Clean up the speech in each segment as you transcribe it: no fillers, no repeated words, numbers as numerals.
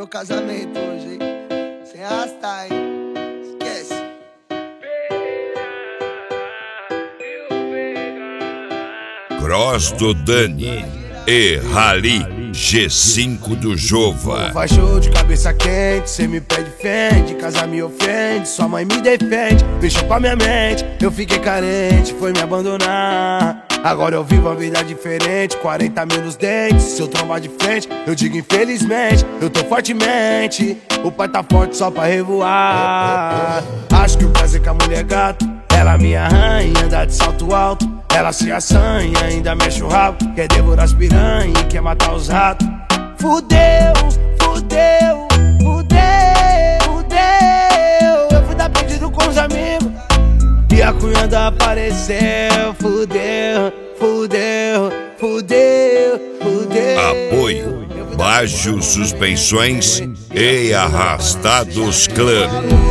meu casamento hoje, hein? Sem arrastar, hein? Esquece. Cross do Dani e Rally G5 do Jova. Faz show de cabeça quente, cê me pede fende, casa me ofende, sua mãe me defende, fechou pra minha mente, eu fiquei carente, foi me abandonar. Agora eu vivo uma vida diferente, 40 mil nos dentes, se eu trombar de frente, eu digo infelizmente, eu tô fortemente, o pai tá forte só pra revoar. Acho que o prazer com a mulher é gato, ela minha rainha, anda de salto alto, ela se assanha, ainda mexe o rabo, quer devorar as piranha e quer matar os ratos. Fudeu, fudeu, fudeu, fudeu, eu fui dar pedido com os amigos e a cunhada apareceu. Fudeu, fudeu, fudeu, fudeu. Apoio Baixo Suspensões e Arrastados Clã.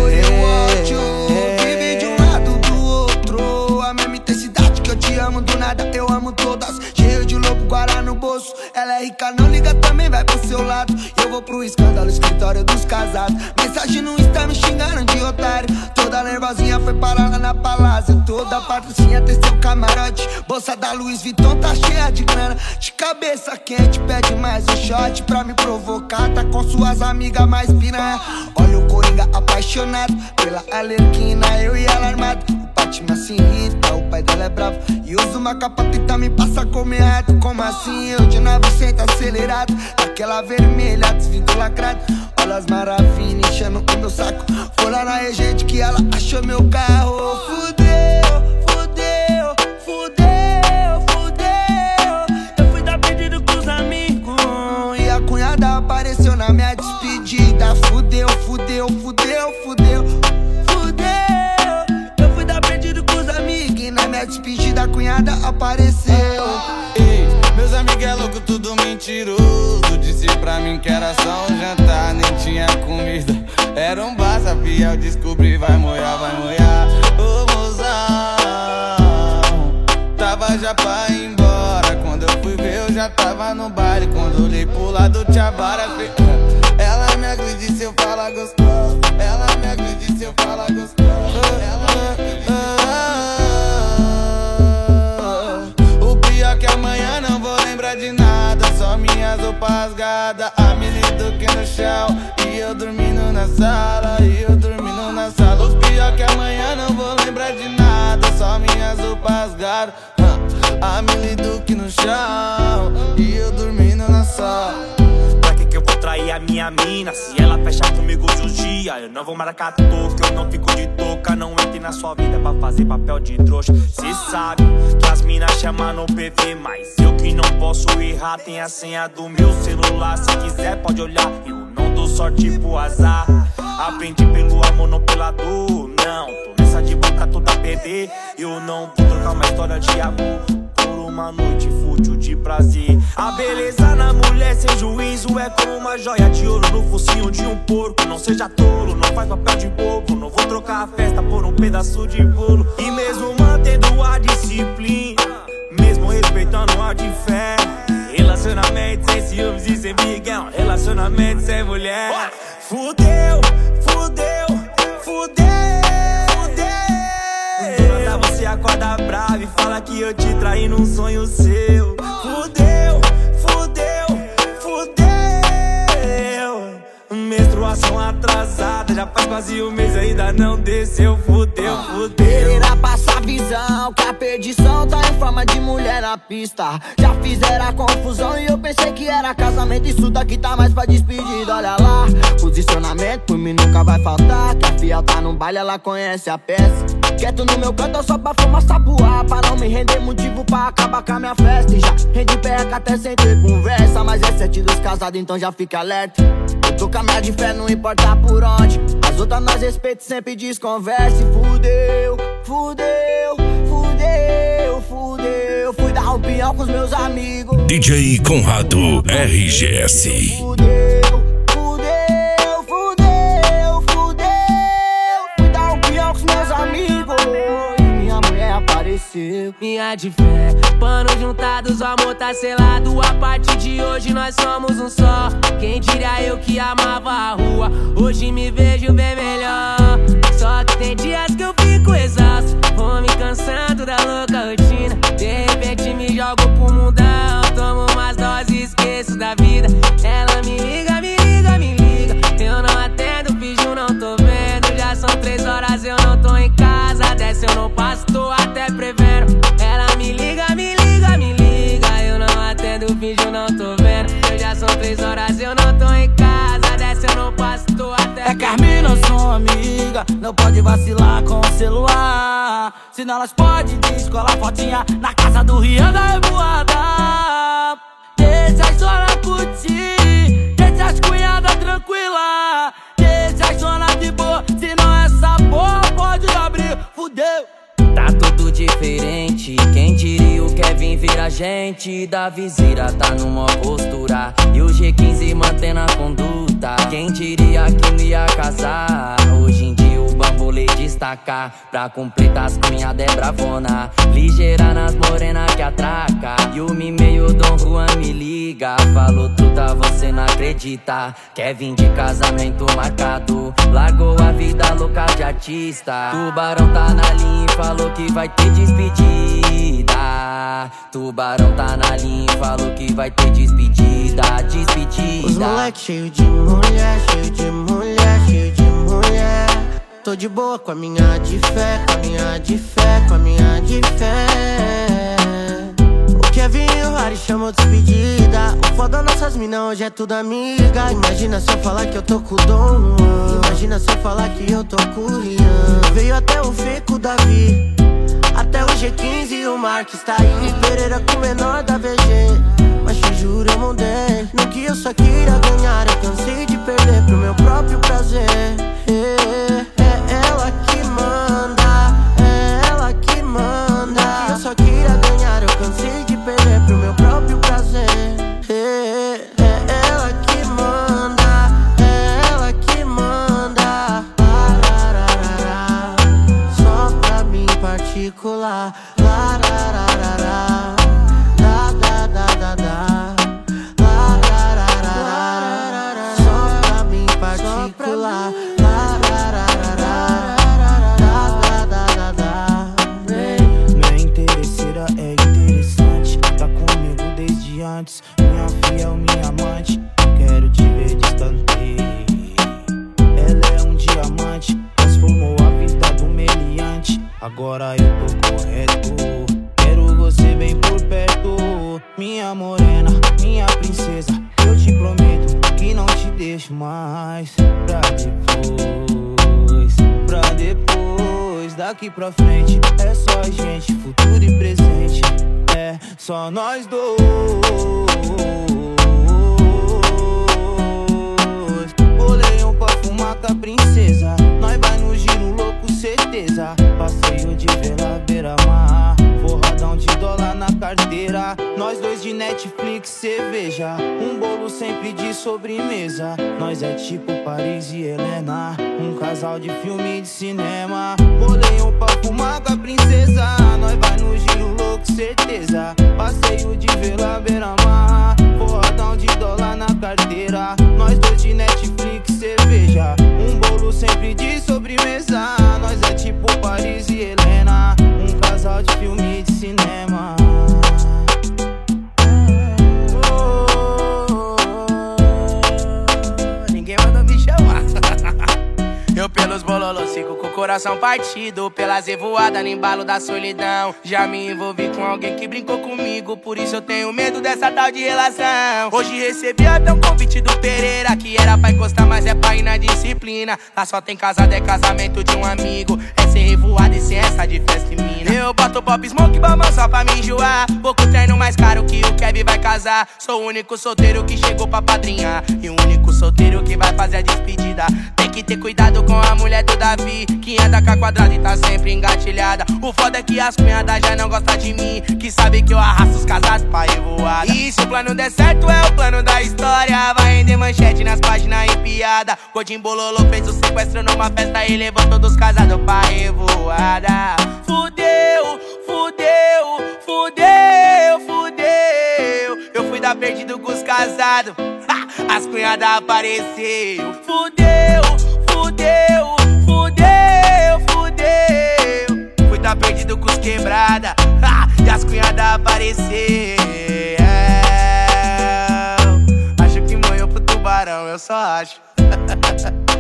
Vive de um lado do outro, a mesma intensidade que eu te amo do nada, eu amo todas. Cheio de lobo guará no bolso, ela é rica, não liga, também vai pro seu lado. Eu vou pro escândalo, escritório dos casados. Mensagem no Insta me xingando de otário. Toda nervosinha foi parar lá na palácio. Toda patricinha tem seu camarote. Bolsa da Louis Vuitton tá cheia de grana. De cabeça quente, pede mais um shot pra me provocar. Tá com suas amigas mais piranha. Olha o Coringa apaixonado pela Arlequina, eu e ela armado. O Batman se irrita, o pai dela é bravo e usa uma capa que me passa como errado. Como assim eu de 900 acelerado, daquela vermelha, desvido lacrado. Olha as maravilhas enchendo o meu saco. Foi lá na Regente que ela achou meu carro. Fudeu, fudeu, fudeu, fudeu. Eu fui dar pedido com os amigos e a cunhada apareceu na minha despedida. Fudeu, fudeu, fudeu, fudeu, fudeu. Eu fui dar pedido com os amigos e na minha despedida a cunhada apareceu. Ei, meus amigos é louco, tudo mentiroso. Disse pra mim que era só um jantar, nem tinha comida. Era um bar, sabia, eu descobri, vai moiar, vai moiar. Ô mozão, tava já pra ir embora. Quando eu fui ver, eu já tava no baile. Quando olhei pro lado, tinha vara. Ela me agride se eu falar gostoso. Ela me agride se eu falar gostoso. O pior que amanhã não vou lembrar de nada. Só minhas roupas rasgadas, a Mili Duque no chão e eu dormindo na sala, e eu dormindo na sala. O pior que amanhã não vou lembrar de nada. Só minhas roupas rasgadas, a Mili Duque no chão e eu dormindo na sala. Pra que eu vou trair a minha mina se ela fecha comigo de um dia? Eu não vou marcar toca, eu não fico de touca. Não entre na sua vida pra fazer papel de trouxa. Cê sabe que as minas chamam no PV, mas eu que não posso errar. Tem a senha do meu celular, se quiser pode olhar. Eu não dou sorte pro azar. Aprendi pelo amor, não pela dor. Não, tô nessa de boca toda perder. Eu não vou trocar uma história de amor por uma noite fútil de prazer. A beleza na mulher sem juízo é como uma joia de ouro no focinho de um porco. Não seja tolo, não faz papel de bobo. Não vou trocar a festa por um pedaço de bolo. E mesmo mantendo a disciplina, mesmo respeitando a de fé, relacionamento sem ciúmes e sem miguel, relacionamento sem mulher. Fudeu, fudeu, fudeu, fudeu. Do nada você acorda bravo e fala que eu te traí num sonho seu. Fudeu, fudeu, fudeu. Menstruação atrasada, já faz quase um mês ainda não desceu. Fudeu, fudeu. Era passar visão que a perdição tá em forma de mulher na pista. Já fizeram a confusão e eu pensei que era casamento. Isso daqui tá mais pra despedida, olha lá. Posicionamento por mim nunca vai faltar. Que a fiel tá no baile, ela conhece a peça. Quieto no meu canto só pra fumar sapuá, pra não me render motivo pra acabar com a minha festa. E já rende perca até sem ter conversa. Mas é 7 dos casados, então já fica alerta. Eu tô com a minha de fé, não importa por onde. As outras nós respeito, sempre desconversa. E fudeu, fudeu, fudeu, fudeu. Fui dar um pinhão com os meus amigos. DJ Conrado RGS. Fudeu, fudeu, fudeu, fudeu. Fui dar um pinhão com os meus amigos e minha mulher apareceu. minha de fé. Panos juntados, o amor tá selado. A partir de hoje nós somos um só. Quem diria eu que amava a rua, hoje me vejo bem melhor. Só que tem dias que eu fico exausto, vou me cansando da louca rotina. De repente me jogo pro mundão, tomo umas doses e esqueço da vida. Ela me liga, me liga, me liga. Eu não atendo, finjo, não tô vendo. Já são 3 horas, eu não tô em casa. Desce, eu não passo, tô até prevendo. Ela me liga, me liga, me liga. Eu não atendo, finjo, não tô vendo. Já são 3 horas, eu não tô em casa. Desce, eu não passo, tô até prevendo. É que as minas são amiga, não pode vacilar com o celular. Senão elas podem descolar fotinha na casa do Rian da Revoada. Deixa as zona curtir, deixa as cunhadas tranquila, deixa as zona de boa, senão essa porra pode abrir, fudeu. Tá tudo diferente, quem diria o Kevin vira gente. Da viseira tá numa postura e o G15 mantendo a conduta. Quem diria que não ia casar, hoje em dia o bambolê destacar. Pra completar as cunhadas é bravona, ligeira nas morenas que atraca. E o meio Dom Juan me liga, falou truta, você não acredita. Kevin de casamento marcado, largou a vida louca de artista. Tubarão tá na linha e falou que vai ter despedida. Tubarão tá na linha e falou que vai ter despedida, despedida. Os moleque cheio de mulher, cheio de mulher, cheio de mulher. Tô de boa com a minha de fé, com a minha de fé, com a minha de fé. O Kevin e o Harry chamou despedida. O foda nossas minas hoje é tudo amiga. Imagina se eu falar que eu tô com o Dom Juan. Imagina se eu falar que eu tô com o Rian. Veio até o Feco Davi, até o G15 e o Marques tá aí. Pereira com o menor da VG. Mas te juro eu mudei, no que eu só queria ganhar eu cansei de perder pro meu próprio prazer. É ela que manda, é ela que manda. No que eu só queria ganhar eu cansei de perder pro meu próprio prazer. É ela que manda, é ela que manda. Só pra mim particular. Só pra mim particular. Minha interesseira é interessante, tá comigo desde antes. Minha fiel, minha amante, quero te ver distante. Ela é um diamante, transformou a vida do meliante. Agora eu tô correto, quero você bem por perto. Minha morena, minha princesa, eu te prometo que não te deixo mais. Pra depois, daqui pra frente é só a gente, futuro e presente. É só nós dois. Bolei um pra fumar com a princesa, nós vai no giro louco, certeza. Passeio de vela, beira-mar, forradão de dólar na carteira. Nós dois de Netflix, cerveja, um bolo sempre de sobremesa. Nós é tipo Paris e Helena, um casal de filme de cinema. Bolei um pra fumar com a princesa, nós vai no giro louco, certeza. Passeio de vela, beira-mar, forradão de dólar na carteira. Nós dois de Netflix, cerveja, um bolo sempre de sobremesa. Nós é tipo Paris e Helena, um casal de filme de cinema. Ninguém manda me chamar. Eu pelos bololos sigo com o coração partido, pelas revoadas no embalo da solidão. Já me envolvi com alguém que brincou comigo, por isso eu tenho medo dessa tal de relação. Hoje recebi até um convite do Pereira, que era pra encostar, mas é pra ir na disciplina. Lá só tem casado, é casamento de um amigo, é sem revoada e sem essa de festa e mina. Eu boto pop smoke, bamão só pra me enjoar, pouco treino mais caro que o Kevin que vai casar. Sou o único solteiro que chegou pra padrinhar e o único solteiro que vai fazer a despedida. Tem que ter cuidado com a mulher do Davi, que anda com a quadrada e tá sempre engatilhada. O foda é que as cunhadas já não gostam de mim, que sabe que eu arrasto os casados pra revoada. E se o plano der certo é o plano da história, vai render manchete nas páginas e piada. Godinho Bololô fez o sequestro numa festa e levou todos os casados pra revoada. Fudeu, fudeu, fudeu, fudeu. Eu fui dar perdido com os casados, as cunhadas apareceu. Fudeu, fudeu, fudeu, fudeu. Fui dar perdido com os quebrada, e as cunhadas apareceu. Acho que manhou pro tubarão, eu só acho.